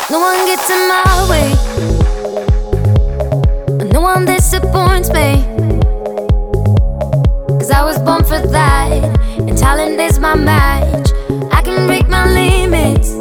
No one gets in my way, no one disappoints me, 'cause I was born for that, and talent is my match. I can break my limits.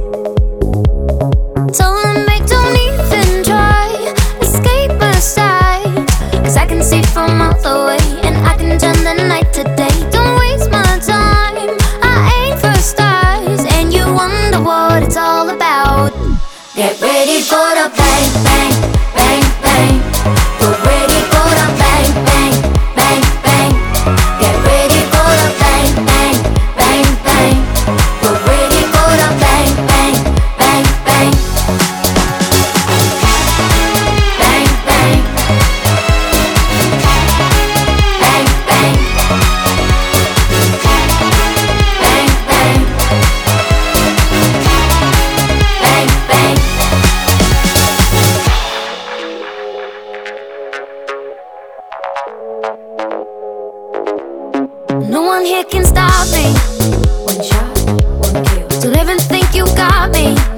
Told them they don't even try, escape my sight, 'cause I can see from miles away, and I can turn the night to day. Don't waste my time, I aim for stars, and you wonder what it's all about. Get ready for the bang, bang, bang, bang. Get ready for the bang, bang, bang, bang. Get ready for the bang, bang, bang, bang. Get ready for the bang, bang, bang, bang. Bang, bang. Bang, bang. Bang, bang. Bang, bang. No one here can stop me. One shot, one kill. Don't even think you got me.